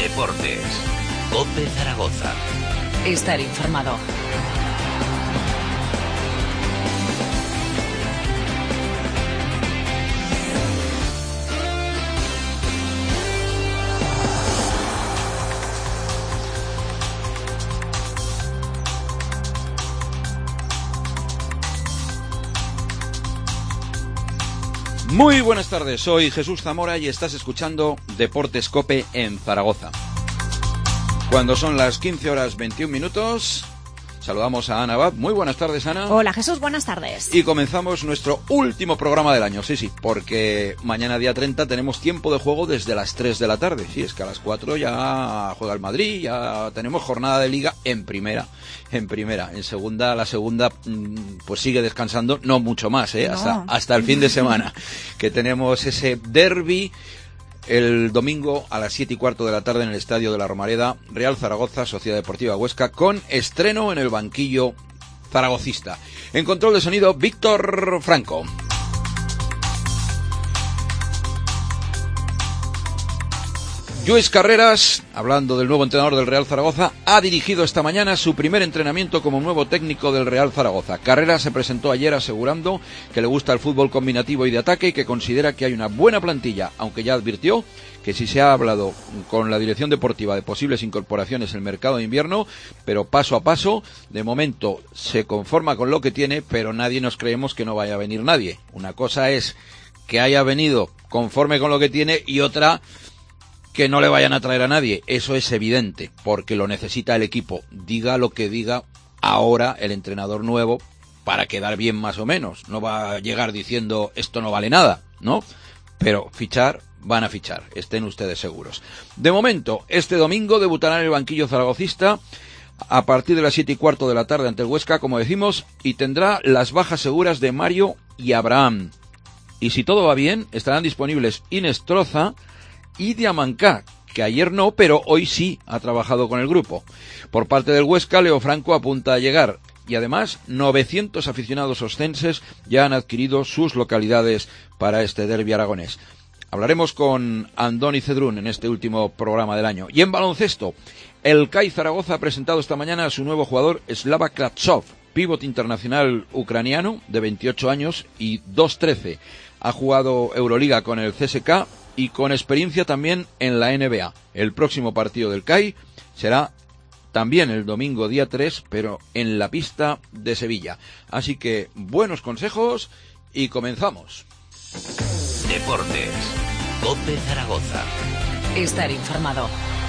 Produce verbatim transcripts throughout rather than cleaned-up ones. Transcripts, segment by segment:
Deportes. COPE Zaragoza. Estar informado. Muy buenas tardes, soy Jesús Zamora y estás escuchando Deportes COPE en Zaragoza. Cuando son las quince horas veintiún minutos, saludamos a Ana Abad. Muy buenas tardes, Ana. Hola, Jesús, buenas tardes. Y comenzamos nuestro último programa del año, sí, sí, porque mañana día treinta tenemos tiempo de juego desde las tres de la tarde. Sí, es que a las cuatro ya juega el Madrid, ya tenemos jornada de Liga en primera. En primera, en segunda, la segunda pues sigue descansando, no mucho más, ¿eh? No. hasta, hasta el fin de semana, que tenemos ese derbi el domingo a las siete y cuarto de la tarde en el Estadio de la Romareda, Real Zaragoza, Sociedad Deportiva Huesca, con estreno en el banquillo zaragocista. En control de sonido, Víctor Franco. Lluís Carreras, hablando del nuevo entrenador del Real Zaragoza, ha dirigido esta mañana su primer entrenamiento como nuevo técnico del Real Zaragoza. Carreras se presentó ayer asegurando que le gusta el fútbol combinativo y de ataque y que considera que hay una buena plantilla, aunque ya advirtió que sí se ha hablado con la dirección deportiva de posibles incorporaciones en el mercado de invierno, pero paso a paso, de momento se conforma con lo que tiene, pero nadie nos creemos que no vaya a venir nadie. Una cosa es que haya venido conforme con lo que tiene y otra que no le vayan a traer a nadie. Eso es evidente, porque lo necesita el equipo. Diga lo que diga ahora el entrenador nuevo para quedar bien más o menos. No va a llegar diciendo esto no vale nada, ¿no? Pero fichar, van a fichar, estén ustedes seguros. De momento, este domingo debutará en el banquillo zaragocista a partir de las siete y cuarto de la tarde ante el Huesca, como decimos, y tendrá las bajas seguras de Mario y Abraham. Y si todo va bien, estarán disponibles Inés Troza y Diamancá, que ayer no, pero hoy sí ha trabajado con el grupo. Por parte del Huesca, Leo Franco apunta a llegar, y además novecientos aficionados oscenses ya han adquirido sus localidades para este derbi aragonés. Hablaremos con Andoni Cedrún en este último programa del año. Y en baloncesto, el C A I Zaragoza ha presentado esta mañana a su nuevo jugador, Slava Kravtsov, pívot internacional ucraniano de veintiocho años y dos trece. Ha jugado Euroliga con el C S K A y con experiencia también en la N B A. El próximo partido del C A I será también el domingo día tres, pero en la pista de Sevilla. Así que buenos consejos y comenzamos. Deportes. COPE Zaragoza. Estar informado.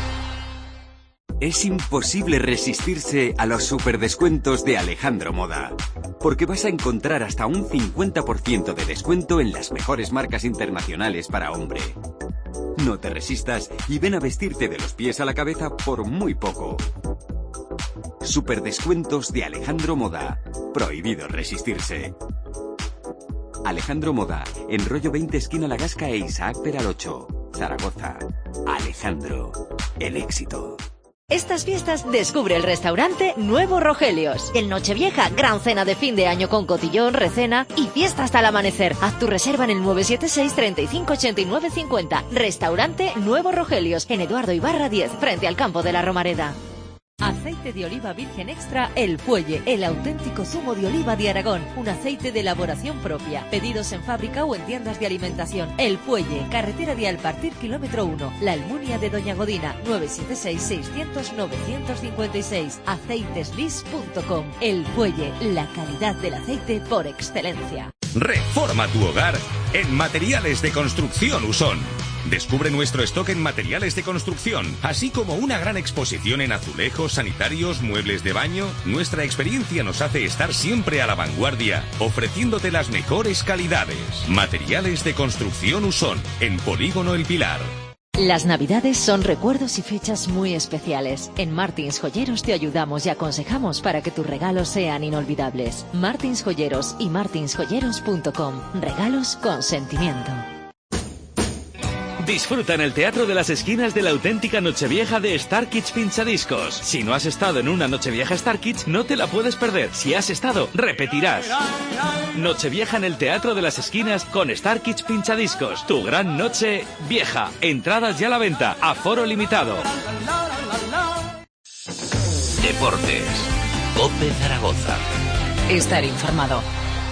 Es imposible resistirse a los superdescuentos de Alejandro Moda, porque vas a encontrar hasta un cincuenta por ciento de descuento en las mejores marcas internacionales para hombre. No te resistas y ven a vestirte de los pies a la cabeza por muy poco. Superdescuentos de Alejandro Moda. Prohibido resistirse. Alejandro Moda, en Rollo veinte esquina La Gasca e Isaac Peralocho, Zaragoza. Alejandro, el éxito. Estas fiestas descubre el restaurante Nuevo Rogelios. En Nochevieja, gran cena de fin de año con cotillón, recena y fiesta hasta el amanecer. Haz tu reserva en el nueve siete seis, treinta y cinco, ochenta y nueve, cincuenta. Restaurante Nuevo Rogelios, en Eduardo Ibarra diez, frente al campo de la Romareda. Aceite de oliva virgen extra El Fuelle, el auténtico zumo de oliva de Aragón, un aceite de elaboración propia. Pedidos en fábrica o en tiendas de alimentación. El Fuelle, carretera de Alpartir, kilómetro uno, La Almunia de Doña Godina, nueve siete seis, seiscientos, novecientos cincuenta y seis, aceiteslis punto com. El Fuelle, la calidad del aceite por excelencia. Reforma tu hogar en Materiales de Construcción Usón. Descubre nuestro stock en materiales de construcción, así como una gran exposición en azulejos, sanitarios, muebles de baño. Nuestra experiencia nos hace estar siempre a la vanguardia, ofreciéndote las mejores calidades. Materiales de Construcción Usón, en Polígono El Pilar. Las Navidades son recuerdos y fechas muy especiales. En Martins Joyeros te ayudamos y aconsejamos para que tus regalos sean inolvidables. Martins Joyeros y martins joyeros punto com. Regalos con sentimiento. Disfruta en el Teatro de las Esquinas de la auténtica Nochevieja de Star Kids Pinchadiscos. Si no has estado en una Nochevieja Star Kids, no te la puedes perder. Si has estado, repetirás. Nochevieja en el Teatro de las Esquinas con Star Kids Pinchadiscos. Tu gran noche vieja. Entradas ya a la venta. Aforo limitado. Deportes. COPE Zaragoza. Estar informado.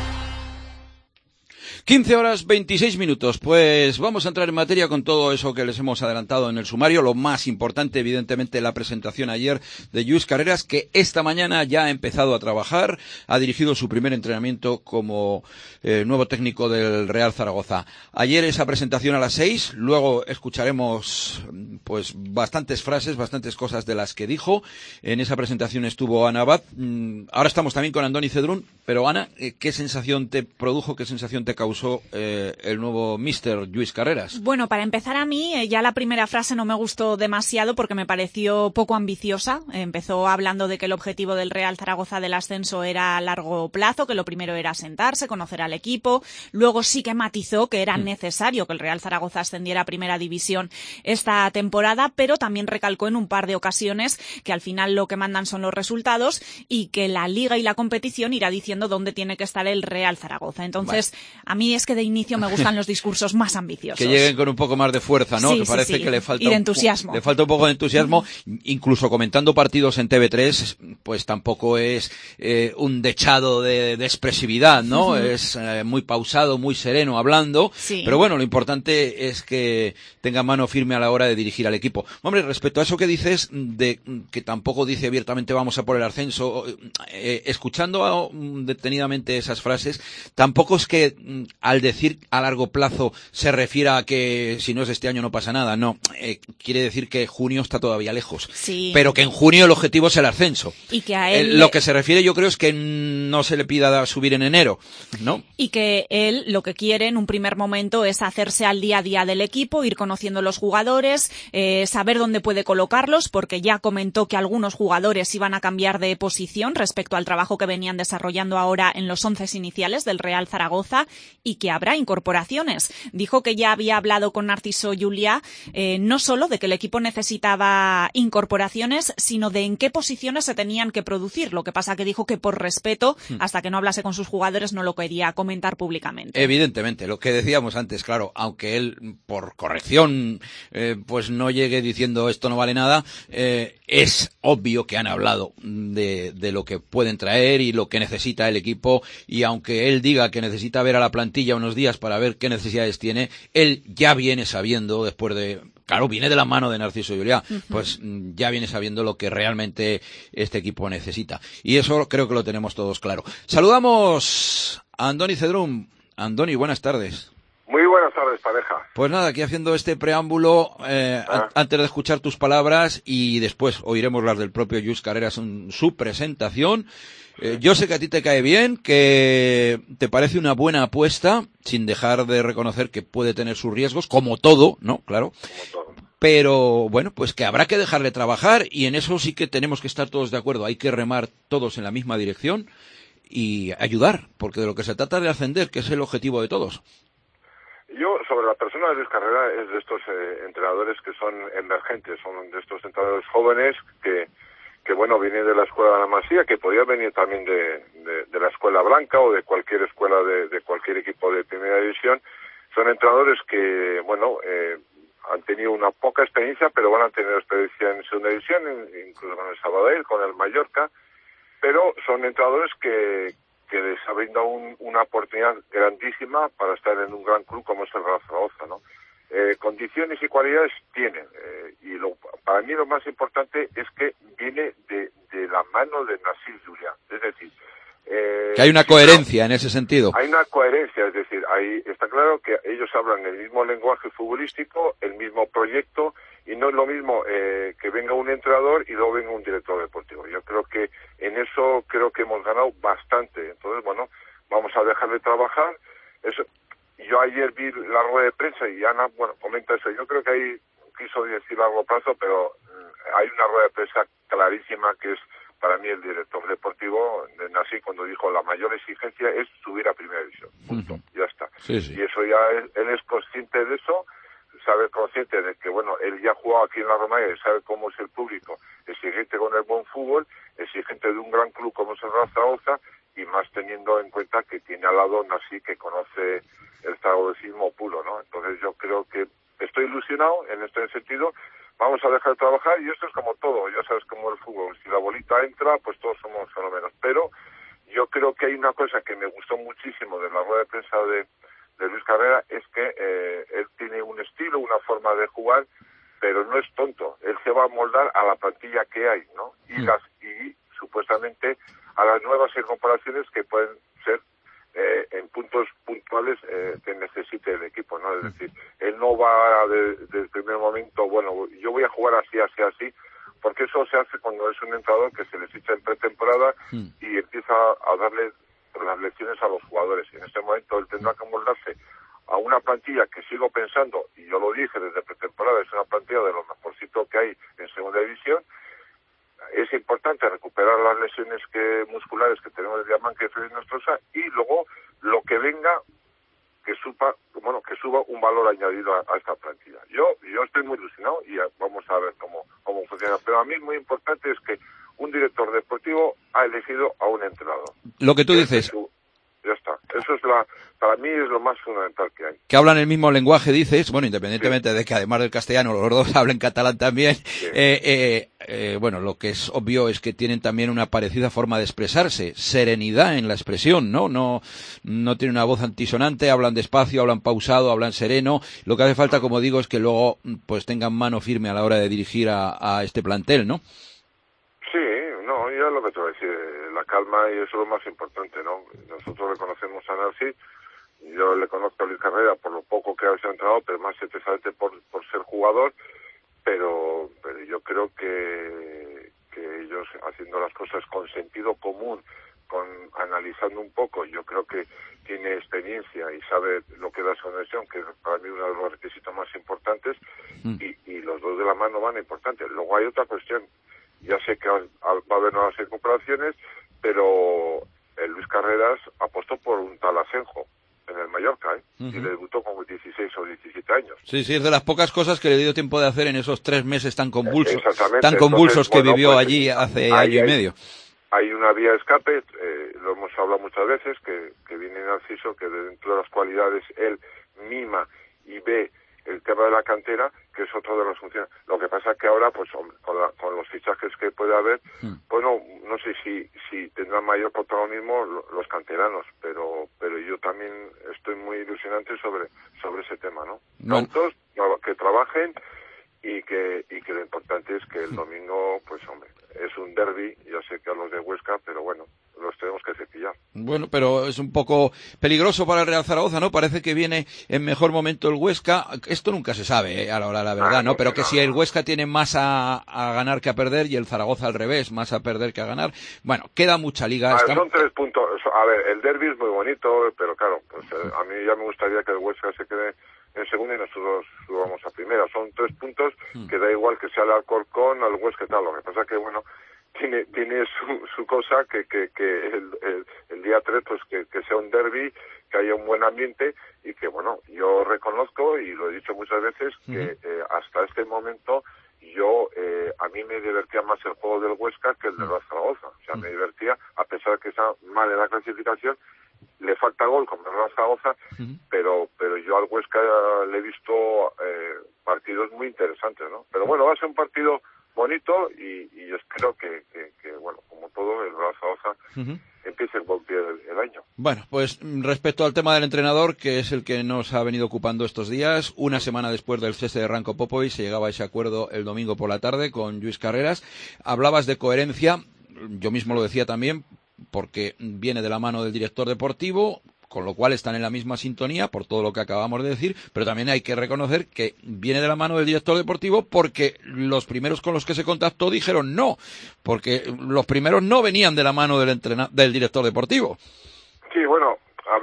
quince horas veintiséis minutos, pues vamos a entrar en materia con todo eso que les hemos adelantado en el sumario. Lo más importante, evidentemente, la presentación ayer de Lluís Carreras, que esta mañana ya ha empezado a trabajar, ha dirigido su primer entrenamiento como eh, nuevo técnico del Real Zaragoza. Ayer esa presentación a las seis, luego escucharemos pues bastantes frases, bastantes cosas de las que dijo. En esa presentación estuvo Ana Abad. Ahora estamos también con Andoni Cedrún, pero Ana, ¿qué sensación te produjo, qué sensación te causó Eh, el nuevo míster Lluís Carreras? Bueno, para empezar, a mí eh, ya la primera frase no me gustó demasiado porque me pareció poco ambiciosa. Eh, empezó hablando de que el objetivo del Real Zaragoza del ascenso era a largo plazo, que lo primero era sentarse, conocer al equipo. Luego sí que matizó que era mm. necesario que el Real Zaragoza ascendiera a Primera División esta temporada, pero también recalcó en un par de ocasiones que al final lo que mandan son los resultados y que la Liga y la competición irá diciendo dónde tiene que estar el Real Zaragoza. Entonces, vale. a mí es que de inicio me gustan los discursos más ambiciosos. Que lleguen con un poco más de fuerza, ¿no? Sí, que sí, parece sí. que le falta, y de entusiasmo. Un, le falta un poco de entusiasmo. Incluso comentando partidos en T V tres, pues tampoco es eh, un dechado de, de expresividad, ¿no? Uh-huh. Es eh, muy pausado, muy sereno hablando. Sí. Pero bueno, lo importante es que tenga mano firme a la hora de dirigir al equipo. Hombre, respecto a eso que dices, de que tampoco dice abiertamente vamos a por el ascenso, eh, escuchando a, detenidamente esas frases, tampoco es que al decir a largo plazo se refiere a que si no es este año no pasa nada. No, eh, quiere decir que junio está todavía lejos. Sí. Pero que en junio el objetivo es el ascenso. Y que a él... Eh, lo que se refiere yo creo es que no se le pida subir en enero, ¿no? Y que él lo que quiere en un primer momento es hacerse al día a día del equipo, ir conociendo los jugadores, eh, saber dónde puede colocarlos, porque ya comentó que algunos jugadores iban a cambiar de posición respecto al trabajo que venían desarrollando ahora en los once iniciales del Real Zaragoza, y que habrá incorporaciones. Dijo que ya había hablado con Narciso Juliá, eh, no solo de que el equipo necesitaba incorporaciones, sino de en qué posiciones se tenían que producir. Lo que pasa que dijo que por respeto, hmm. hasta que no hablase con sus jugadores, no lo quería comentar públicamente. Evidentemente, lo que decíamos antes, claro, aunque él, por corrección, eh, pues no llegue diciendo esto no vale nada, eh, es obvio que han hablado de, de lo que pueden traer y lo que necesita el equipo, y aunque él diga que necesita ver a la plantilla unos días para ver qué necesidades tiene, él ya viene sabiendo, después de, claro, viene de la mano de Narciso Juliá, uh-huh. pues ya viene sabiendo lo que realmente este equipo necesita. Y eso creo que lo tenemos todos claro. Saludamos a Andoni Cedrún. Andoni, buenas tardes. Muy buenas tardes, pareja. Pues nada, aquí haciendo este preámbulo, eh, ah. an- antes de escuchar tus palabras y después oiremos las del propio Lluís Carreras en su presentación. Eh, yo sé que a ti te cae bien, que te parece una buena apuesta, sin dejar de reconocer que puede tener sus riesgos, como todo, ¿no? Claro. Como todo. Pero, bueno, pues que habrá que dejarle trabajar, y en eso sí que tenemos que estar todos de acuerdo. Hay que remar todos en la misma dirección y ayudar, porque de lo que se trata de ascender, que es el objetivo de todos. Yo, sobre la persona de Lluís Carreras, es de estos eh, entrenadores que son emergentes, son de estos entrenadores jóvenes que, que bueno, viene de la escuela de la Masía, que podía venir también de, de, de la escuela blanca o de cualquier escuela de, de cualquier equipo de primera división. Son entrenadores que, bueno, eh, han tenido una poca experiencia, pero van a tener experiencia en segunda división, incluso con el Sabadell, con el Mallorca, pero son entrenadores que, que les ha brindado un, una oportunidad grandísima para estar en un gran club como es el Real Zaragoza, ¿no? Eh, condiciones y cualidades tienen, eh, y lo, para mí lo más importante es que viene de, de la mano de Narciso Juliá, es decir, eh, que hay una coherencia en ese sentido. Hay una coherencia, es decir, ahí está claro que ellos hablan el mismo lenguaje futbolístico, el mismo proyecto, y no es lo mismo eh, que venga un entrenador y luego venga un director deportivo. Yo creo que en eso creo que hemos ganado bastante. Entonces, bueno, vamos a dejar de trabajar. Eso. Yo ayer vi la rueda de prensa y Ana, bueno, comenta eso. Yo creo que ahí quiso decir largo plazo, pero eh, hay una rueda de prensa clarísima que es para mí el director deportivo de Nasi cuando dijo la mayor exigencia es subir a primera división. Punto. Uh-huh. Ya está. Sí, sí. Y eso ya es, él es consciente de eso, saber consciente de que, bueno, él ya ha jugado aquí en la Romareda y sabe cómo es el público, exigente con el buen fútbol, exigente de un gran club como es el Real Zaragoza, y más teniendo en cuenta que tiene al lado Nasí, que conoce el zaragozismo puro, ¿no? Entonces yo creo que estoy ilusionado en este sentido. Vamos a dejar de trabajar, y esto es como todo, ya sabes cómo el fútbol, si la bolita entra, pues todos somos fenómenos, pero yo creo que hay una cosa que me gustó muchísimo de la rueda de prensa de, de Luis Carrera, es que eh, él tiene un estilo, una forma de jugar, pero no es tonto, él se va a moldar a la plantilla que hay, ¿no? Y las y supuestamente a las nuevas incorporaciones que pueden ser eh, en puntos puntuales eh, que necesite el equipo, ¿no? Es decir, él no va de, desde el primer momento, bueno, yo voy a jugar así, así, así, porque eso se hace cuando es un entrenador que se les echa en pretemporada y empieza a darle las lecciones a los jugadores. Y en este momento él tendrá que moldarse a una plantilla que sigo pensando, y yo lo dije desde pretemporada, es una plantilla de lo mejorcito que hay en segunda división. Es importante recuperar las lesiones que musculares que tenemos de Diamante, que Freddy Nostrosa, y luego lo que venga, que suba, bueno, que suba un valor añadido a, a esta plantilla. Yo yo estoy muy ilusionado y vamos a ver cómo, cómo funciona. Pero a mí muy importante es que un director deportivo ha elegido a un entrenador. Lo que tú dices. Su, ya está. Eso es la, para mí es lo más fundamental que hay. Que hablan el mismo lenguaje, dices, bueno, independientemente sí. de que además del castellano los dos hablen catalán también, sí. eh, eh, eh, bueno, lo que es obvio es que tienen también una parecida forma de expresarse, serenidad en la expresión, ¿no? No, no tienen una voz antisonante, hablan despacio, hablan pausado, hablan sereno. Lo que hace falta, como digo, es que luego pues tengan mano firme a la hora de dirigir a, a este plantel, ¿no? Sí, no, ya lo que te voy a decir, la calma, y eso es lo más importante, ¿no? Nosotros le conocemos a Narcí, yo le conozco a Luis Carrera por lo poco que ha entrenado, pero más especialmente por, por ser jugador, pero, pero yo creo que, que ellos haciendo las cosas con sentido común, con analizando un poco, yo creo que tiene experiencia y sabe lo que da su conexión, que es para mí uno de los requisitos más importantes, mm. y, y los dos de la mano van a importantes. Luego hay otra cuestión. Ya sé que va a haber nuevas incorporaciones, pero el Luis Carreras apostó por un tal Asenjo en el Mallorca, ¿eh? Uh-huh. Y debutó con dieciséis o diecisiete años. Sí, sí, es de las pocas cosas que le dio tiempo de hacer en esos tres meses tan convulsos, tan convulsos Entonces, que bueno, vivió pues, allí hace año y medio. Hay una vía de escape, eh, lo hemos hablado muchas veces, que, que viene Narciso, que dentro de las cualidades él mima y ve el tema de la cantera, que es otro de las funciones. Lo que pasa es que ahora, pues hombre, con, la, con los fichajes que puede haber, mm. bueno, no sé si si tendrán mayor protagonismo los canteranos, pero pero yo también estoy muy ilusionante sobre sobre ese tema, ¿no? Bueno. Todos que trabajen y que y que lo importante es que el domingo, pues hombre, es un derbi, yo sé que a los de Huesca, pero bueno, los tenemos que cepillar. Bueno, pero es un poco peligroso para el Real Zaragoza, ¿no? Parece que viene en mejor momento el Huesca. Esto nunca se sabe, ¿eh? A la hora de la verdad, ah, ¿no? Pero que si el Huesca tiene más a, a ganar que a perder y el Zaragoza al revés, más a perder que a ganar. Bueno, queda mucha liga. A ver, Está... son tres puntos. A ver, el derbi es muy bonito, pero claro, pues eh, a mí ya me gustaría que el Huesca se quede en segunda y nosotros subamos a primera. Son tres puntos hmm. que da igual que sea el Alcorcón, al Huesca y tal. Lo que pasa que, bueno, tiene tiene su, su cosa que que, que el, el, el día tres pues que, que sea un derbi, que haya un buen ambiente y que, bueno, yo reconozco y lo he dicho muchas veces que uh-huh. eh, hasta este momento yo eh, a mí me divertía más el juego del Huesca que el de la Zaragoza. O sea, uh-huh. me divertía, a pesar de que está mal en la clasificación, le falta gol como el Real Zaragoza, uh-huh. pero pero yo al Huesca le he visto eh, partidos muy interesantes, ¿no? Pero bueno, va a ser un partido bonito y, y espero que, que, que, bueno, como todo, el Real Zaragoza uh-huh. empiece el buen pie del el año. Bueno, pues respecto al tema del entrenador, que es el que nos ha venido ocupando estos días, una semana después del cese de Ranko Popovic se llegaba a ese acuerdo el domingo por la tarde con Luis Carreras. Hablabas de coherencia, yo mismo lo decía también, porque viene de la mano del director deportivo, con lo cual están en la misma sintonía por todo lo que acabamos de decir, pero también hay que reconocer que viene de la mano del director deportivo porque los primeros con los que se contactó dijeron no, porque los primeros no venían de la mano del entrena- del director deportivo. Sí, bueno, a ver, lo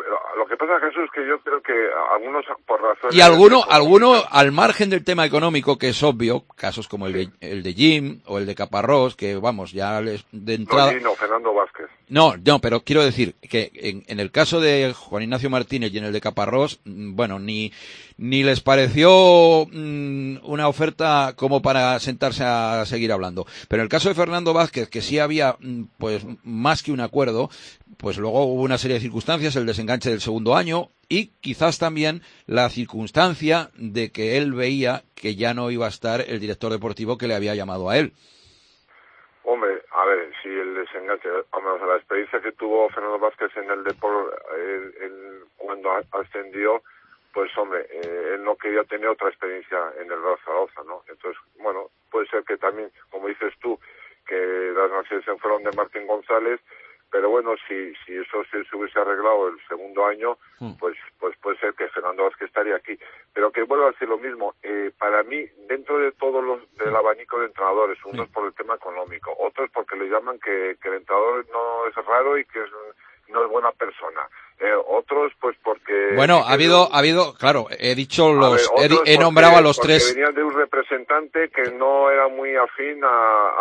lo que pasa, Jesús, que yo creo que algunos, por razones... Y alguno, alguno, al margen del tema económico, que es obvio, casos como el de, el de Jim o el de Caparrós, que vamos, ya les, de entrada... No, Jim, no, Fernando Vázquez. No, no, pero quiero decir que en, en el caso de Juan Ignacio Martínez y en el de Caparrós, bueno, ni, ni les pareció mmm, una oferta como para sentarse a seguir hablando. Pero en el caso de Fernando Vázquez, que sí había, pues, más que un acuerdo, pues luego hubo una serie de circunstancias, el desenganche del segundo año y quizás también la circunstancia de que él veía que ya no iba a estar el director deportivo que le había llamado a él. Hombre, a ver, si el desenganche, vamos a la experiencia que tuvo Fernando Vázquez en el Depor el, el, cuando ascendió, pues hombre, eh, él no quería tener otra experiencia en el Real Zaragoza, ¿no? Entonces, bueno, puede ser que también, como dices tú, que las negociaciones fueron de Martín González, pero bueno, si si eso se, se hubiese arreglado el segundo año, pues pues puede ser que Fernando Vázquez estaría aquí. Pero que vuelvo a decir lo mismo, eh, para mí, dentro de todos los del abanico de entrenadores, unos por el tema económico, otros porque le llaman que, que el entrenador no es raro y que es, no es buena persona. Eh, otros, pues porque... Bueno, ha habido, ha habido, claro, he dicho los, ver, he, he nombrado porque, a los tres... venían de un representante que no era muy afín a,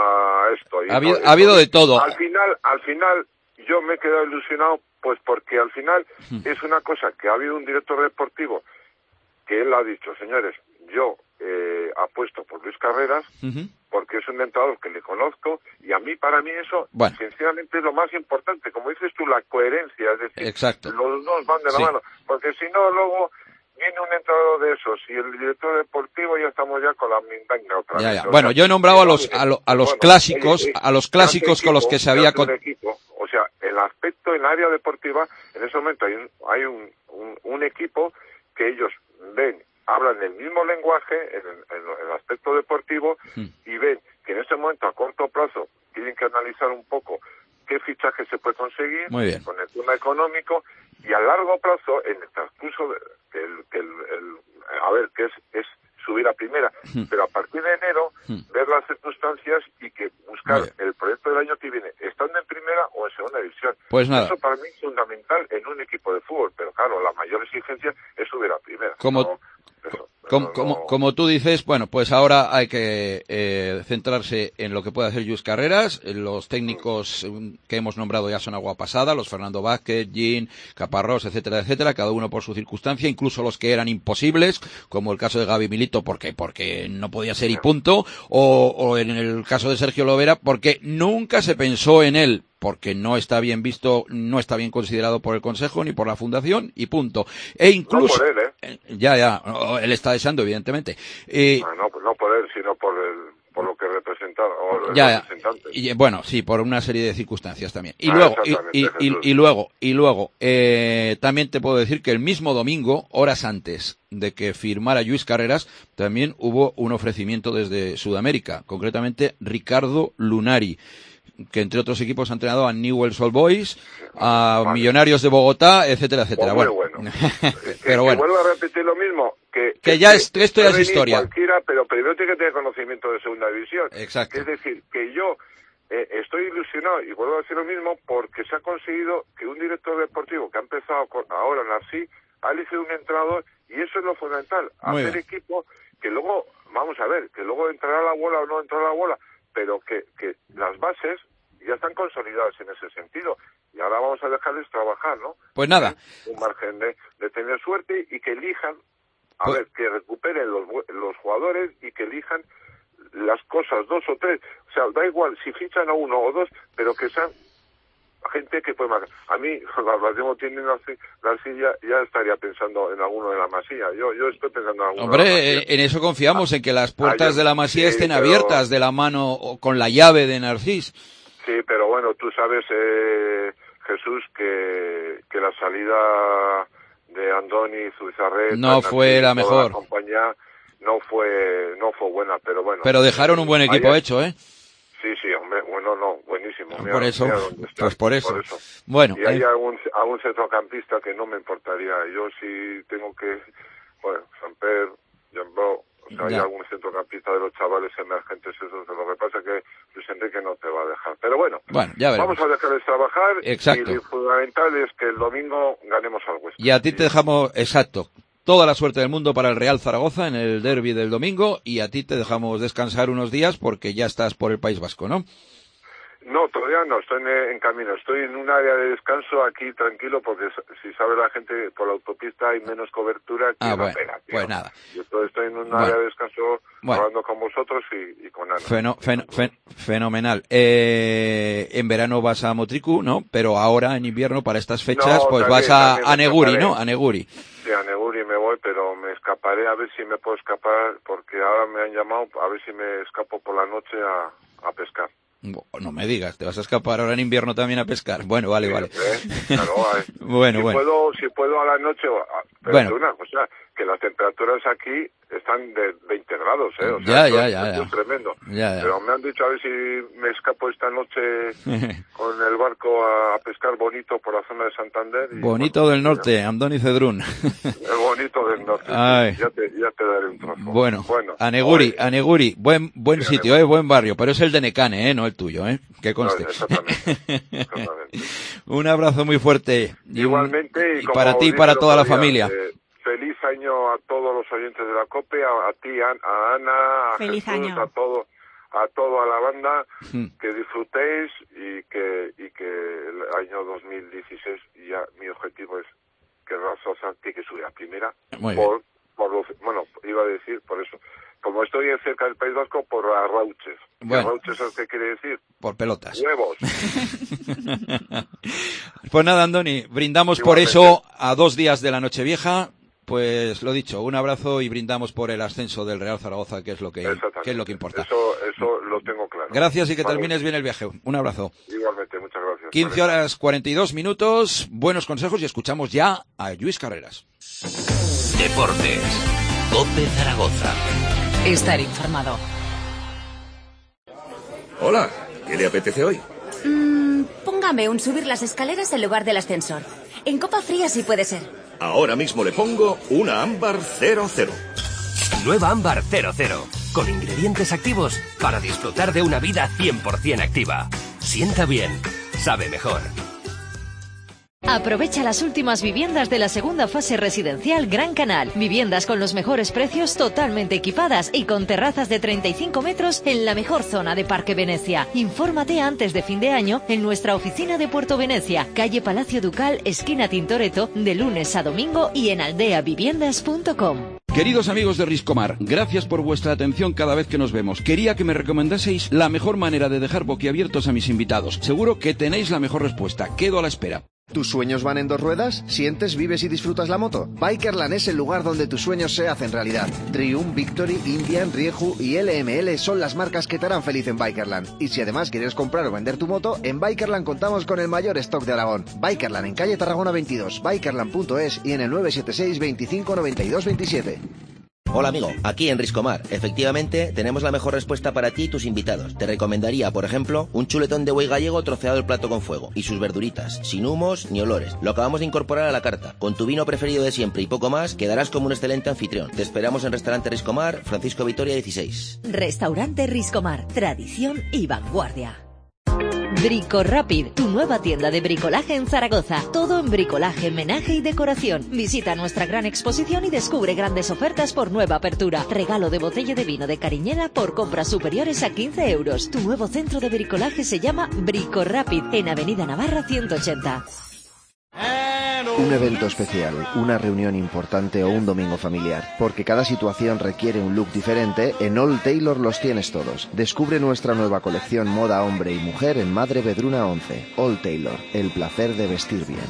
a esto. Y ha habido, no, ha habido de todo. Al final, al final, yo me he quedado ilusionado, pues porque al final hmm. es una cosa que ha habido un director deportivo que él ha dicho, señores, yo eh, apuesto por Luis Carreras, uh-huh. porque es un entrenador que le conozco, y a mí, para mí eso, bueno. sinceramente, es lo más importante. Como dices tú, la coherencia, es decir, Exacto. los dos van de la sí. mano, porque si no, luego viene un entrenador de esos, y el director deportivo ya estamos ya con la mindanga otra ya, vez. Ya. Bueno, sea, yo he nombrado a los, a, lo, a los bueno, clásicos, oye, a los clásicos equipo, con los que se había... Con... Equipo, o sea, el aspecto en el área deportiva, en ese momento hay un, hay un, un, un equipo que ellos ven, hablan el mismo lenguaje en el, en el aspecto deportivo mm. y ven que en este momento a corto plazo tienen que analizar un poco qué fichaje se puede conseguir con el tema económico, y a largo plazo, en el transcurso de, que el, que el, el, a ver, que es, es subir a primera, mm. pero a partir de enero mm. ver las circunstancias y que buscar el proyecto del año que viene, estando en primera o en segunda división. Pues nada. Eso para mí es fundamental en un equipo de fútbol, pero claro, la mayor exigencia es subir a primera. Como... ¿no? Eso, como, no... como, como tú dices, bueno, pues ahora hay que eh, centrarse en lo que puede hacer Lluís Carreras. Los técnicos que hemos nombrado ya son agua pasada, los Fernando Vázquez, Gin, Caparrós, etcétera, etcétera, cada uno por su circunstancia, incluso los que eran imposibles, como el caso de Gaby Milito, porque porque no podía ser y punto, o, o en el caso de Sergio Lovera, porque nunca se pensó en él, porque no está bien visto, no está bien considerado por el Consejo ni por la Fundación, y punto. E incluso... No por él, ¿eh? Ya, ya, él está deseando, evidentemente. Eh, no, no, no por él, sino por el, por lo que representaba, o el ya, representante. Y, bueno, sí, por una serie de circunstancias también. Y ah, luego, y, y, y, y luego, y luego, eh, también te puedo decir que el mismo domingo, horas antes de que firmara Lluís Carreras, también hubo un ofrecimiento desde Sudamérica, concretamente Ricardo Lunari, que entre otros equipos ha entrenado a Newell's Old Boys, a vale. Millonarios de Bogotá, etcétera, etcétera. Pues bueno, bueno. pero que, bueno. Que vuelvo a repetir lo mismo, que, que, que ya es, esto ya es historia. Cualquiera, pero primero tiene que tener conocimiento de segunda división. Exacto. Es decir, que yo eh, estoy ilusionado, y vuelvo a decir lo mismo, porque se ha conseguido que un director deportivo que ha empezado con, ahora en Narcí, ha elegido un entrenador, y eso es lo fundamental, Muy hacer bien. equipo que luego, vamos a ver, que luego entrará la bola o no entrará la bola, pero que, que las bases ya están consolidadas en ese sentido, y ahora vamos a dejarles trabajar, ¿no? Pues nada. Un margen de, de tener suerte y que elijan, a pues... ver, que recuperen los, los jugadores y que elijan las cosas, dos o tres, o sea, da igual si fichan a uno o dos, pero que sean gente que puede marcar. A mí, la relación tiene la silla, ya estaría pensando en alguno de la Masía. Yo yo estoy pensando en alguno Hombre, de la Masía. en eso confiamos, en que las puertas ah, yo, de la Masía sí, estén pero... abiertas de la mano o con la llave de Narcís. Sí, pero bueno, tú sabes, eh, Jesús, que, que la salida de Andoni Zubizarreta no fue la mejor. La compañía no fue no fue buena, pero bueno. Pero dejaron un buen equipo Ayer, hecho, ¿eh? Sí, sí, hombre, bueno, no, buenísimo. Mira, por eso, mira dónde está, pues por eso. por eso. Bueno. Y hay eh... algún, algún centrocampista que no me importaría. Yo sí tengo que, bueno, Samper, Jambó, o hay ya. algún centrocampista de los chavales emergentes, esos, lo que pasa es que Luis Enrique no te va a dejar. Pero bueno, bueno ya veremos. Vamos a dejarles trabajar. Exacto. Y lo fundamental es que el domingo ganemos al Huesca. Y a ti te dejamos, exacto, toda la suerte del mundo para el Real Zaragoza en el derbi del domingo, y a ti te dejamos descansar unos días porque ya estás por el País Vasco, ¿no? No, todavía no, estoy en, en camino, estoy en un área de descanso aquí tranquilo porque si sabe la gente por la autopista hay menos cobertura que ah, una bueno, pena, tío. Pues nada. Yo estoy en un bueno. área de descanso bueno. hablando con vosotros y, y con Ana. Feno, fen, fen, fenomenal. Eh, en verano vas a Motricu, ¿no? Pero ahora en invierno para estas fechas no, pues también, vas a, también a Neguri, escaparé. ¿no? A Neguri. Sí, a Neguri me voy, pero me escaparé a ver si me puedo escapar porque ahora me han llamado a ver si me escapo por la noche a, a pescar. No me digas, te vas a escapar ahora en invierno también a pescar. Bueno, vale, sí, vale. ¿eh? Claro, eh. bueno, si bueno. Puedo, si puedo a la noche, pero bueno. una cosa, que las temperaturas aquí están de veinte grados, ¿eh? O ya, sea, ya, esto, ya, esto ya. es tremendo. Ya, ya. Pero me han dicho a ver si me escapo esta noche con el barco a pescar bonito por la zona de Santander. Y, bonito bueno, del norte, ya. Andoni Cedrún. El bonito del norte. Ay. Ya te, ya te daré un trozo. Bueno, bueno a Neguri, oye. a Neguri, buen, buen Sí, sitio, eh, buen barrio, pero es el de Necane, eh, no el tuyo, eh, que conste. No, exactamente, exactamente. Un abrazo muy fuerte. Y Igualmente, un, y, y como para ti y dije para el toda otro la día, familia. Eh, feliz año a todos los oyentes de la COPE, a, a ti, a, a Ana, a feliz Jesús, año. a todo, a toda la banda, Mm. que disfrutéis y que y que el año dos mil dieciséis ya mi objetivo es que Razosa tiene que subir a primera. Muy por, por lo, bueno, iba a decir por eso. Como estoy cerca del País Vasco, por arrauches. Bueno. ¿Arrauches es qué quiere decir? Por pelotas. Huevos. Pues nada, Andoni, brindamos Igualmente. por eso a dos días de la Nochevieja. Pues lo dicho, un abrazo y brindamos por el ascenso del Real Zaragoza, que es lo que, que es lo que importa. Eso, eso lo tengo claro. Gracias y que Vale. termines bien el viaje. Un abrazo. Igualmente, muchas gracias. quince horas cuarenta y dos minutos, buenos consejos y escuchamos ya a Lluís Carreras. Deportes. COPE Zaragoza. Estar informado. Hola, ¿qué le apetece hoy? Mm, póngame un subir las escaleras en lugar del ascensor. En copa fría sí puede ser. Ahora mismo le pongo una ámbar cero cero. Nueva ámbar cero cero, con ingredientes activos para disfrutar de una vida cien por ciento activa. Sienta bien, sabe mejor. Aprovecha las últimas viviendas de la segunda fase residencial Gran Canal. Viviendas con los mejores precios, totalmente equipadas y con terrazas de treinta y cinco metros en la mejor zona de Parque Venecia. Infórmate antes de fin de año en nuestra oficina de Puerto Venecia, calle Palacio Ducal, esquina Tintoretto, de lunes a domingo y en aldea viviendas punto com. Queridos amigos de Riscomar, gracias por vuestra atención cada vez que nos vemos. Quería que me recomendaseis la mejor manera de dejar boquiabiertos a mis invitados. Seguro que tenéis la mejor respuesta. Quedo a la espera. ¿Tus sueños van en dos ruedas? ¿Sientes, vives y disfrutas la moto? Bikerland es el lugar donde tus sueños se hacen realidad. Triumph, Victory, Indian, Rieju y L M L son las marcas que te harán feliz en Bikerland. Y si además quieres comprar o vender tu moto, en Bikerland contamos con el mayor stock de Aragón. Bikerland en calle Tarragona veintidós, bikerland punto es y en el nueve siete seis, veinticinco, noventa y dos, veintisiete. Hola amigo, aquí en Riscomar. Efectivamente, tenemos la mejor respuesta para ti y tus invitados. Te recomendaría, por ejemplo, un chuletón de buey gallego troceado al plato con fuego y sus verduritas, sin humos ni olores. Lo acabamos de incorporar a la carta. Con tu vino preferido de siempre y poco más, quedarás como un excelente anfitrión. Te esperamos en Restaurante Riscomar, Francisco Vitoria dieciséis. Restaurante Riscomar, tradición y vanguardia. Brico Rapid, tu nueva tienda de bricolaje en Zaragoza. Todo en bricolaje, menaje y decoración. Visita nuestra gran exposición y descubre grandes ofertas por nueva apertura. Regalo de botella de vino de Cariñena por compras superiores a quince euros. Tu nuevo centro de bricolaje se llama Brico Rapid, en Avenida Navarra ciento ochenta. Un evento especial, una reunión importante o un domingo familiar. Porque cada situación requiere un look diferente, en Old Taylor los tienes todos. Descubre nuestra nueva colección moda hombre y mujer en Madre Vedruna once. Old Taylor, el placer de vestir bien.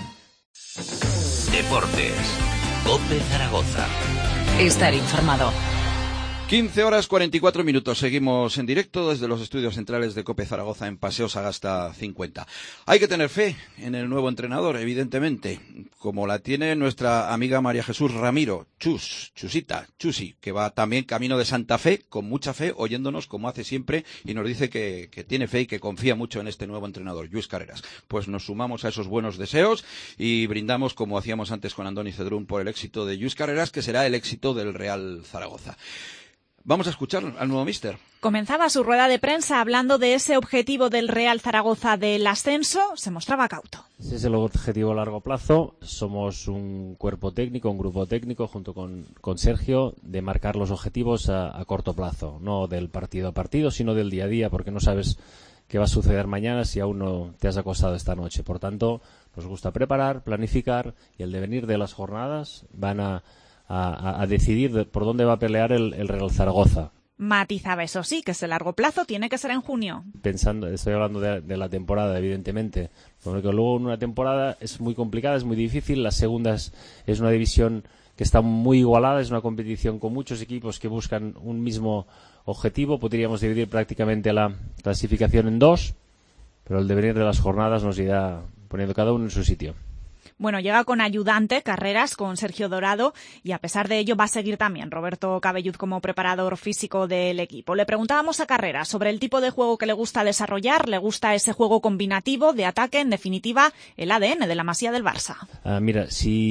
Deportes. COPE Zaragoza. Estar informado. quince horas cuarenta y cuatro minutos. Seguimos en directo desde los estudios centrales de COPE Zaragoza en Paseo Sagasta cincuenta. Hay que tener fe en el nuevo entrenador, evidentemente, como la tiene nuestra amiga María Jesús Ramiro, Chus, Chusita, Chusi, que va también camino de Santa Fe, con mucha fe, oyéndonos como hace siempre, y nos dice que, que tiene fe y que confía mucho en este nuevo entrenador, Lluís Carreras. Pues nos sumamos a esos buenos deseos y brindamos, como hacíamos antes con Andoni Cedrún, por el éxito de Lluís Carreras, que será el éxito del Real Zaragoza. Vamos a escuchar al nuevo míster. Comenzaba su rueda de prensa hablando de ese objetivo del Real Zaragoza del ascenso. Se mostraba cauto. Ese es el objetivo a largo plazo. Somos un cuerpo técnico, un grupo técnico, junto con, con Sergio, de marcar los objetivos a, a corto plazo. No del partido a partido, sino del día a día, porque no sabes qué va a suceder mañana si aún no te has acostado esta noche. Por tanto, nos gusta preparar, planificar, y el devenir de las jornadas van a, a, a decidir por dónde va a pelear el, el Real Zaragoza. Matizaba, eso sí, que ese largo plazo tiene que ser en junio. Pensando, estoy hablando de, de la temporada, evidentemente. Porque luego en una temporada es muy complicada, es muy difícil. La segunda es, es una división que está muy igualada, es una competición con muchos equipos que buscan un mismo objetivo. Podríamos dividir prácticamente la clasificación en dos, pero el devenir de las jornadas nos irá poniendo cada uno en su sitio. Bueno, llega con ayudante Carreras, con Sergio Dorado, y a pesar de ello va a seguir también Roberto Cabelluz como preparador físico del equipo. Le preguntábamos a Carreras sobre el tipo de juego que le gusta desarrollar. Le gusta ese juego combinativo de ataque, en definitiva, el A D N de la Masía del Barça. Uh, mira,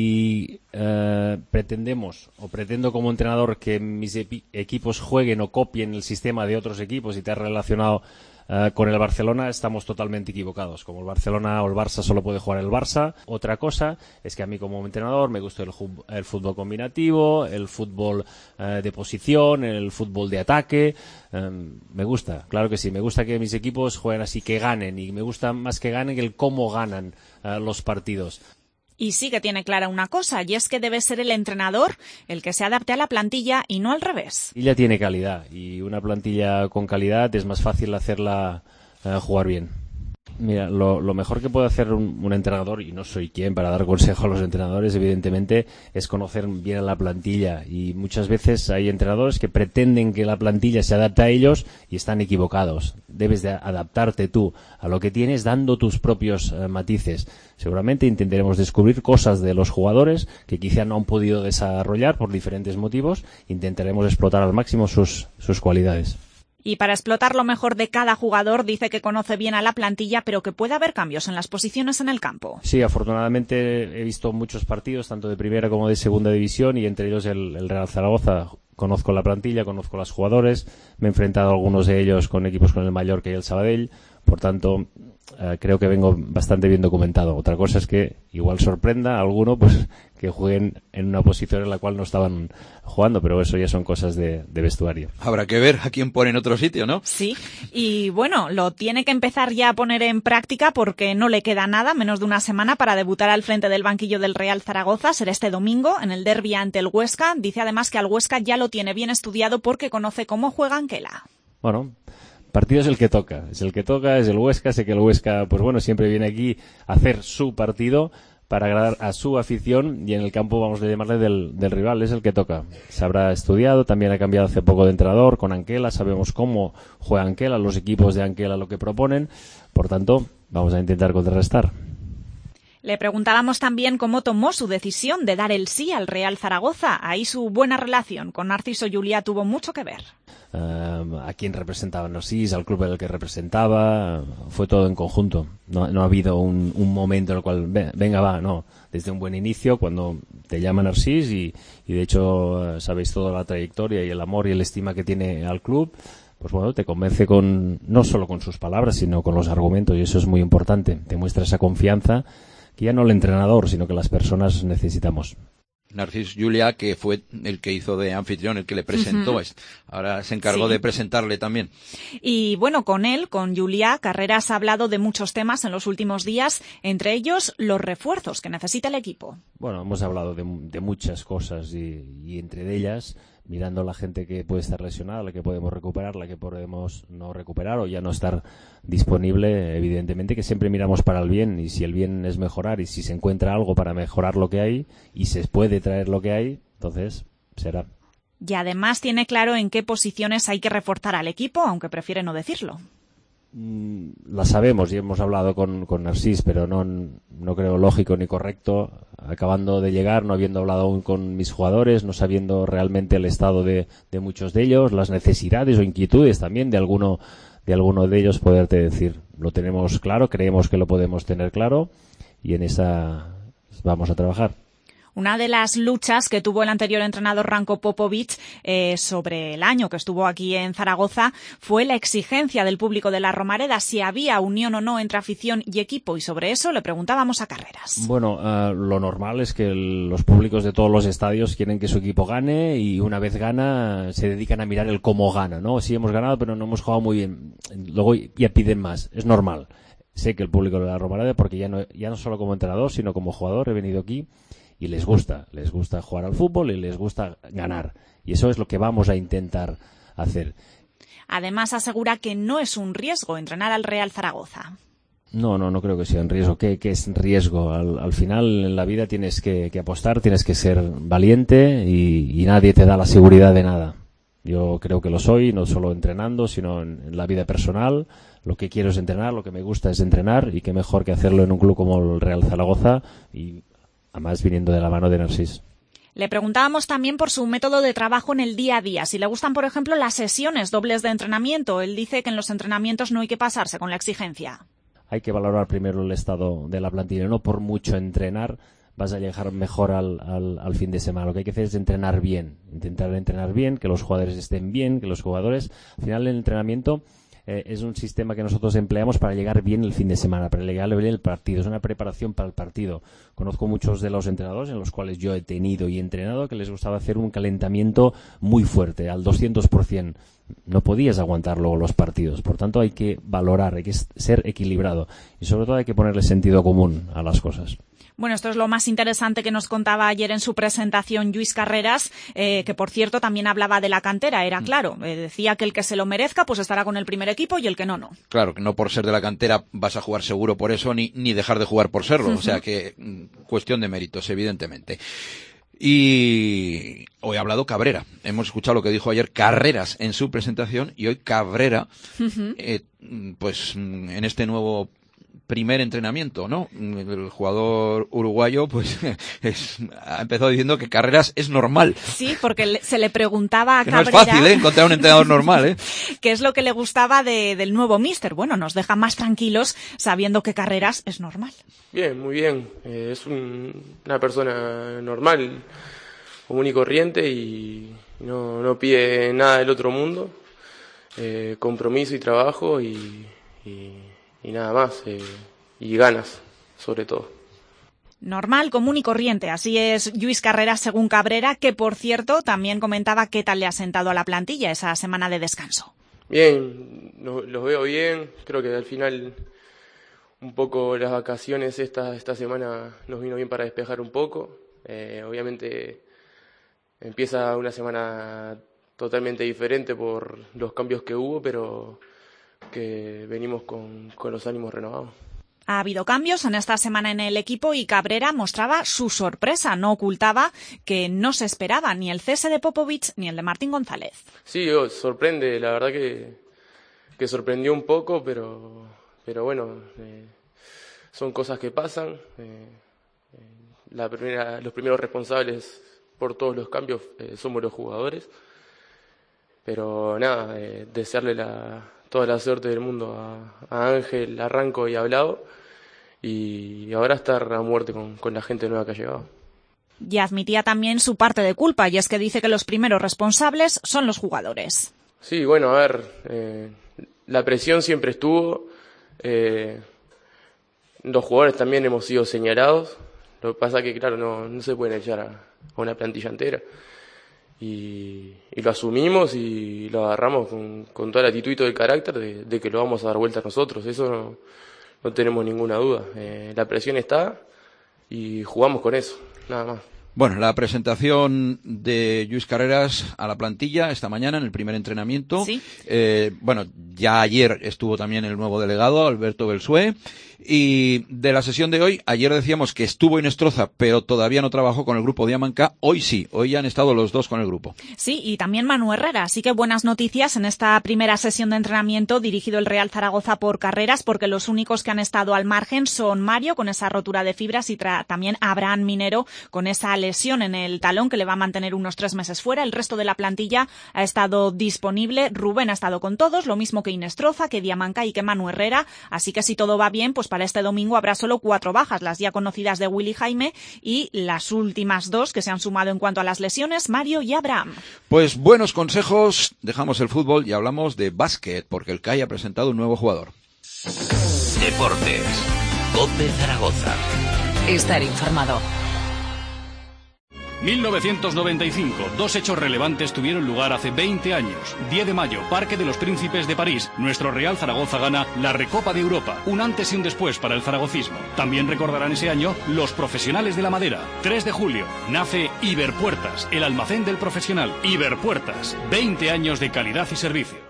si uh, pretendemos o pretendo como entrenador que mis epi- equipos jueguen o copien el sistema de otros equipos y te has relacionado Uh, con el Barcelona, estamos totalmente equivocados. Como el Barcelona o el Barça solo puede jugar el Barça. Otra cosa es que a mí como entrenador me gusta el, ju- el fútbol combinativo, el fútbol uh, de posición, el fútbol de ataque. Um, me gusta, claro que sí. Me gusta que mis equipos jueguen así, que ganen, y me gusta más que ganen que el cómo ganan uh, los partidos. Y sí que tiene clara una cosa, y es que debe ser el entrenador el que se adapte a la plantilla y no al revés. Ella tiene calidad, y una plantilla con calidad es más fácil hacerla uh, jugar bien. Mira, lo, lo mejor que puede hacer un, un entrenador, y no soy quien para dar consejo a los entrenadores, evidentemente, es conocer bien a la plantilla. Y muchas veces hay entrenadores que pretenden que la plantilla se adapte a ellos y están equivocados. Debes de adaptarte tú a lo que tienes, dando tus propios eh, matices. Seguramente intentaremos descubrir cosas de los jugadores que quizá no han podido desarrollar por diferentes motivos. Intentaremos explotar al máximo sus, sus cualidades. Y para explotar lo mejor de cada jugador, dice que conoce bien a la plantilla, pero que puede haber cambios en las posiciones en el campo. Sí, afortunadamente he visto muchos partidos, tanto de primera como de segunda división, y entre ellos el, el Real Zaragoza. Conozco la plantilla, conozco a los jugadores, me he enfrentado a algunos de ellos con equipos con el Mallorca y el Sabadell, por tanto eh, creo que vengo bastante bien documentado. Otra cosa es que igual sorprenda a alguno pues que jueguen en una posición en la cual no estaban jugando, pero eso ya son cosas de, de vestuario. Habrá que ver a quién pone en otro sitio, ¿no? Sí, y bueno, lo tiene que empezar ya a poner en práctica porque no le queda nada, menos de una semana para debutar al frente del banquillo del Real Zaragoza. Será este domingo en el derbi ante el Huesca. Dice además que al Huesca ya lo tiene bien estudiado porque conoce cómo juega Anquela. Bueno, partido es el que toca, es el que toca, es el Huesca. Sé que el Huesca, pues bueno, siempre viene aquí a hacer su partido para agradar a su afición, y en el campo vamos a llamarle del, del rival, es el que toca. Se habrá estudiado, también ha cambiado hace poco de entrenador con Anquela, sabemos cómo juega Anquela, los equipos de Anquela lo que proponen, por tanto vamos a intentar contrarrestar. Le preguntábamos también cómo tomó su decisión de dar el sí al Real Zaragoza. Ahí su buena relación con Narciso Juliá tuvo mucho que ver. Uh, a quién representaba Narciso, al club en el que representaba, fue todo en conjunto. No, no ha habido un, un momento en el cual, venga, va, no. Desde un buen inicio, cuando te llama Narciso, y, y de hecho uh, sabéis toda la trayectoria y el amor y el estima que tiene al club, pues bueno, te convence con no solo con sus palabras, sino con los argumentos, y eso es muy importante. Te muestra esa confianza que ya no el entrenador, sino que las personas necesitamos. Narciso Juliá, que fue el que hizo de anfitrión, el que le presentó, uh-huh. ahora se encargó sí. de presentarle también. Y bueno, con él, con Juliá, Carreras ha hablado de muchos temas en los últimos días, entre ellos los refuerzos que necesita el equipo. Bueno, hemos hablado de, de muchas cosas, y, y entre ellas, mirando la gente que puede estar lesionada, la que podemos recuperar, la que podemos no recuperar o ya no estar disponible, evidentemente que siempre miramos para el bien, y si el bien es mejorar, y si se encuentra algo para mejorar lo que hay y se puede traer lo que hay, entonces será. Y además tiene claro en qué posiciones hay que reforzar al equipo, aunque prefiere no decirlo. La sabemos y hemos hablado con, con Narcís, pero no, no creo lógico ni correcto, acabando de llegar, no habiendo hablado aún con mis jugadores, no sabiendo realmente el estado de, de muchos de ellos, las necesidades o inquietudes también de alguno, de alguno de ellos, poderte decir. Lo tenemos claro, creemos que lo podemos tener claro, y en esa vamos a trabajar. Una de las luchas que tuvo el anterior entrenador Ranko Popovic eh, sobre el año que estuvo aquí en Zaragoza fue la exigencia del público de la Romareda, si había unión o no entre afición y equipo, y sobre eso le preguntábamos a Carreras. Bueno, uh, lo normal es que el, los públicos de todos los estadios quieren que su equipo gane, y una vez gana se dedican a mirar el cómo gana, ¿no? Sí, hemos ganado pero no hemos jugado muy bien, luego ya piden más, es normal. Sé que el público de la Romareda, porque ya no, ya no solo como entrenador sino como jugador, he venido aquí y les gusta, les gusta jugar al fútbol y les gusta ganar. Y eso es lo que vamos a intentar hacer. Además asegura que no es un riesgo entrenar al Real Zaragoza. No, no, no creo que sea un riesgo. ¿Qué, qué es riesgo? Al, al final en la vida tienes que, que apostar, tienes que ser valiente y, y nadie te da la seguridad de nada. Yo creo que lo soy, no solo entrenando, sino en, en la vida personal. Lo que quiero es entrenar, lo que me gusta es entrenar, y qué mejor que hacerlo en un club como el Real Zaragoza, y además viniendo de la mano de Narcís. Le preguntábamos también por su método de trabajo en el día a día, si le gustan, por ejemplo, las sesiones dobles de entrenamiento. Él dice que en los entrenamientos no hay que pasarse con la exigencia. Hay que valorar primero el estado de la plantilla, no por mucho entrenar vas a llegar mejor al, al, al fin de semana. Lo que hay que hacer es entrenar bien, intentar entrenar bien, que los jugadores estén bien, que los jugadores, al final el entrenamiento Eh, es un sistema que nosotros empleamos para llegar bien el fin de semana, para llegar bien el partido. Es una preparación para el partido. Conozco muchos de los entrenadores en los cuales yo he tenido y entrenado que les gustaba hacer un calentamiento muy fuerte, al doscientos por ciento. No podías aguantar luego los partidos. Por tanto, hay que valorar, hay que ser equilibrado y sobre todo hay que ponerle sentido común a las cosas. Bueno, esto es lo más interesante que nos contaba ayer en su presentación Lluís Carreras, eh, que por cierto también hablaba de la cantera, era claro, eh, decía que el que se lo merezca pues estará con el primer equipo y el que no, no. Claro, que no por ser de la cantera vas a jugar seguro por eso, ni, ni dejar de jugar por serlo, uh-huh. O sea que cuestión de méritos, evidentemente. Y hoy ha hablado Cabrera, hemos escuchado lo que dijo ayer Carreras en su presentación, y hoy Cabrera, uh-huh. eh, pues en este nuevo primer entrenamiento, ¿no? El jugador uruguayo pues es, ha empezado diciendo que Carreras es normal. Sí, porque le, se le preguntaba a que Cabrera... No es fácil, ¿eh? Encontrar un entrenador normal, ¿eh? ¿Qué es lo que le gustaba de, del nuevo míster? Bueno, nos deja más tranquilos sabiendo que Carreras es normal. Bien, muy bien. Eh, es un, una persona normal, común y corriente, y no, no pide nada del otro mundo. Eh, compromiso y trabajo y... y... y nada más, eh, y ganas, sobre todo. Normal, común y corriente, así es Lluís Carreras según Cabrera, que por cierto también comentaba qué tal le ha sentado a la plantilla esa semana de descanso. Bien, no, los veo bien, creo que al final un poco las vacaciones esta, esta semana nos vino bien para despejar un poco. Eh, obviamente empieza una semana totalmente diferente por los cambios que hubo, pero que venimos con, con los ánimos renovados. Ha habido cambios en esta semana en el equipo y Cabrera mostraba su sorpresa, no ocultaba que no se esperaba ni el cese de Popovic ni el de Martín González. Sí, oh, sorprende, la verdad que, que sorprendió un poco, pero, pero bueno, eh, son cosas que pasan. Eh, la primera, los primeros responsables por todos los cambios eh, somos los jugadores, pero nada, eh, desearle la toda la suerte del mundo a, a Ángel, a Ranko y a Vlado, y ahora estar a muerte con, con la gente nueva que ha llegado. Y admitía también su parte de culpa, y es que dice que los primeros responsables son los jugadores. Sí, bueno, a ver, eh, la presión siempre estuvo, eh, los jugadores también hemos sido señalados, lo que pasa que claro, no, no se pueden echar a, a una plantilla entera. Y, y lo asumimos y lo agarramos con, con toda la actitud y todo el carácter de, de que lo vamos a dar vuelta a nosotros, eso no, no tenemos ninguna duda. Eh, la presión está y jugamos con eso, nada más. Bueno, la presentación de Lluís Carreras a la plantilla esta mañana en el primer entrenamiento. Sí. Eh, bueno, ya ayer estuvo también el nuevo delegado, Alberto Belsué. Y de la sesión de hoy, ayer decíamos que estuvo Inestroza, pero todavía no trabajó con el grupo Diamanca. Hoy sí, hoy ya han estado los dos con el grupo. Sí, y también Manu Herrera. Así que buenas noticias en esta primera sesión de entrenamiento dirigido el Real Zaragoza por Carreras, porque los únicos que han estado al margen son Mario, con esa rotura de fibras, y tra- también Abraham Minero, con esa lesión lesión en el talón que le va a mantener unos tres meses fuera. El resto de la plantilla ha estado disponible. Rubén ha estado con todos, lo mismo que Inestroza, que Diamanca y que Manu Herrera. Así que si todo va bien, pues para este domingo habrá solo cuatro bajas, las ya conocidas de Willy Jaime y las últimas dos que se han sumado en cuanto a las lesiones, Mario y Abraham. Pues buenos consejos, dejamos el fútbol y hablamos de básquet, porque el C A I ha presentado un nuevo jugador. Deportes. COPE Zaragoza. Estar informado. mil novecientos noventa y cinco. Dos hechos relevantes tuvieron lugar hace veinte años. diez de mayo, Parque de los Príncipes de París. Nuestro Real Zaragoza gana la Recopa de Europa. Un antes y un después para el zaragocismo. También recordarán ese año los profesionales de la madera. tres de julio, nace Iberpuertas, el almacén del profesional. Iberpuertas, veinte años de calidad y servicio.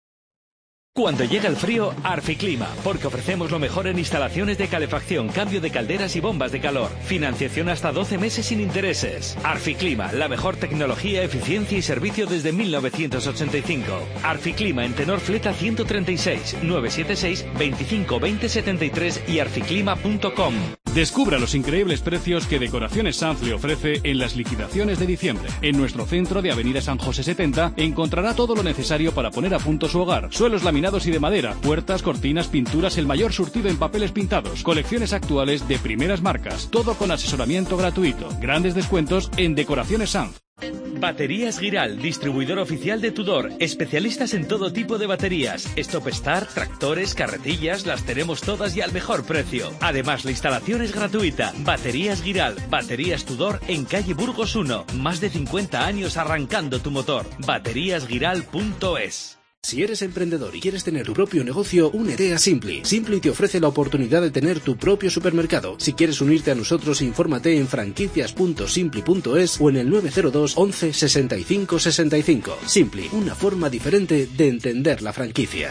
Cuando llega el frío, Arficlima, porque ofrecemos lo mejor en instalaciones de calefacción, cambio de calderas y bombas de calor. Financiación hasta doce meses sin intereses. Arficlima, la mejor tecnología, eficiencia y servicio desde mil novecientos ochenta y cinco. Arficlima en Tenor Fleta ciento treinta y seis, novecientos setenta y seis, veinticinco veinte setenta y tres y arficlima punto com. Descubra los increíbles precios que Decoraciones Sanz le ofrece en las liquidaciones de diciembre. En nuestro centro de Avenida San José setenta encontrará todo lo necesario para poner a punto su hogar. Suelos laminados y de madera, puertas, cortinas, pinturas, el mayor surtido en papeles pintados, colecciones actuales de primeras marcas, todo con asesoramiento gratuito. Grandes descuentos en Decoraciones Sanz. Baterías Giral, distribuidor oficial de Tudor, especialistas en todo tipo de baterías, Stop Start, tractores, carretillas, las tenemos todas y al mejor precio. Además, la instalación es gratuita. Baterías Giral, baterías Tudor en calle Burgos uno, más de cincuenta años arrancando tu motor. baterías giral punto es. Si eres emprendedor y quieres tener tu propio negocio, únete a Simply. Simply te ofrece la oportunidad de tener tu propio supermercado. Si quieres unirte a nosotros, infórmate en franquicias punto simply punto es o en el nueve cero dos once sesenta y cinco sesenta y cinco. Simply, una forma diferente de entender la franquicia.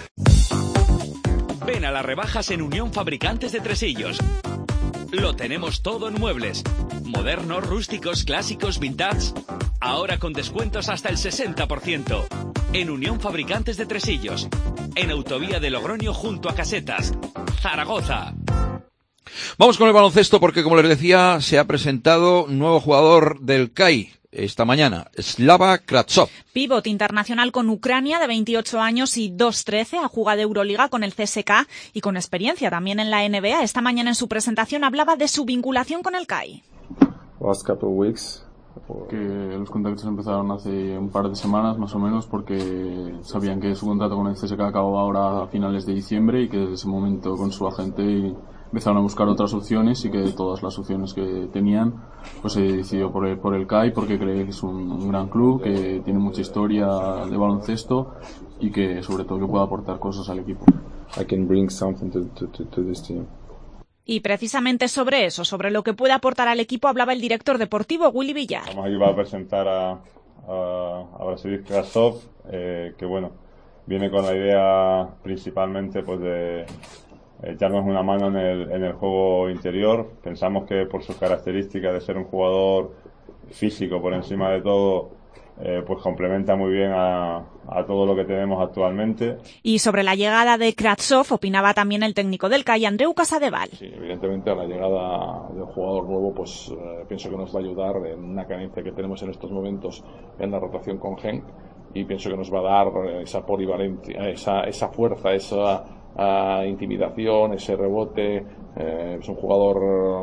Ven a las rebajas en Unión Fabricantes de Tresillos. Lo tenemos todo en muebles. Modernos, rústicos, clásicos, vintage. Ahora con descuentos hasta el sesenta por ciento. En Unión Fabricantes de Tresillos. En Autovía de Logroño junto a Casetas. Zaragoza. Vamos con el baloncesto porque, como les decía, se ha presentado un nuevo jugador del C A I esta mañana, Slava Kravtsov. Pívot internacional con Ucrania de veintiocho años y dos trece, ha jugado Euroliga con el C S K a y con experiencia también en la N B A. Esta mañana en su presentación hablaba de su vinculación con el C A I. Last couple of weeks. Que los contactos empezaron hace un par de semanas más o menos porque sabían que su contrato con el C S K A acababa ahora a finales de diciembre y que desde ese momento con su agente empezaron a buscar otras opciones y que todas las opciones que tenían pues se decidió por el, por el C A I porque cree que es un, un gran club, que tiene mucha historia de baloncesto y que sobre todo que puede aportar cosas al equipo. I can bring something to, to, to, to this team. Y precisamente sobre eso, sobre lo que puede aportar al equipo, hablaba el director deportivo Willy Villar. Vamos a a presentar a, a, a Vasilij Kravtsov, eh, que bueno, viene con la idea principalmente pues de echarnos una mano en el, en el juego interior. Pensamos que por sus características de ser un jugador físico por encima de todo, Eh, pues complementa muy bien a, a todo lo que tenemos actualmente. Y sobre la llegada de Kravtsov opinaba también el técnico del C A I, Andreu Casadevall. Sí, evidentemente a la llegada de un jugador nuevo pues eh, pienso que nos va a ayudar en una carencia que tenemos en estos momentos en la rotación con Genk, y pienso que nos va a dar esa polivalencia, esa, esa fuerza, esa uh, intimidación, ese rebote. Eh, es un jugador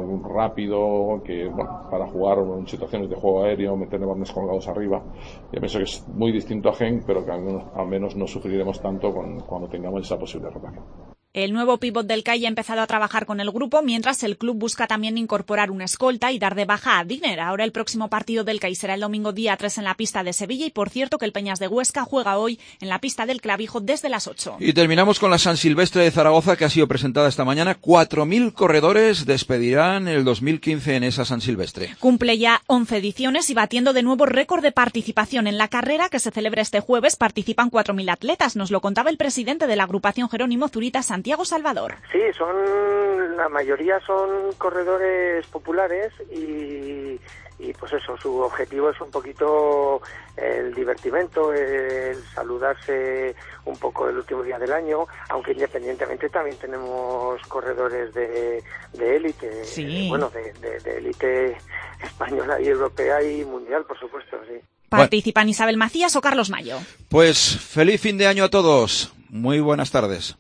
rápido que, bueno, para jugar en situaciones de juego aéreo, meterle balones colgados arriba, yo pienso que es muy distinto a Genk, pero que al menos, al menos no sufriremos tanto con, cuando tengamos esa posible rotación. El nuevo pívot del C A I ha empezado a trabajar con el grupo, mientras el club busca también incorporar una escolta y dar de baja a Digner. Ahora el próximo partido del C A I será el domingo día tres en la pista de Sevilla, y por cierto que el Peñas de Huesca juega hoy en la pista del Clavijo desde las ocho. Y terminamos con la San Silvestre de Zaragoza, que ha sido presentada esta mañana. cuatro mil corredores despedirán el dos mil quince en esa San Silvestre. Cumple ya once ediciones y batiendo de nuevo récord de participación. En la carrera que se celebra este jueves participan cuatro mil atletas. Nos lo contaba el presidente de la agrupación Jerónimo Zurita, Santiago Santiago Salvador. Sí, son la mayoría son corredores populares y, y pues eso, su objetivo es un poquito el divertimento, el saludarse un poco el último día del año, aunque independientemente también tenemos corredores de de élite, sí. bueno, de élite española y europea y mundial, por supuesto, sí. Participan Isabel Macías o Carlos Mayo. Pues feliz fin de año a todos. Muy buenas tardes.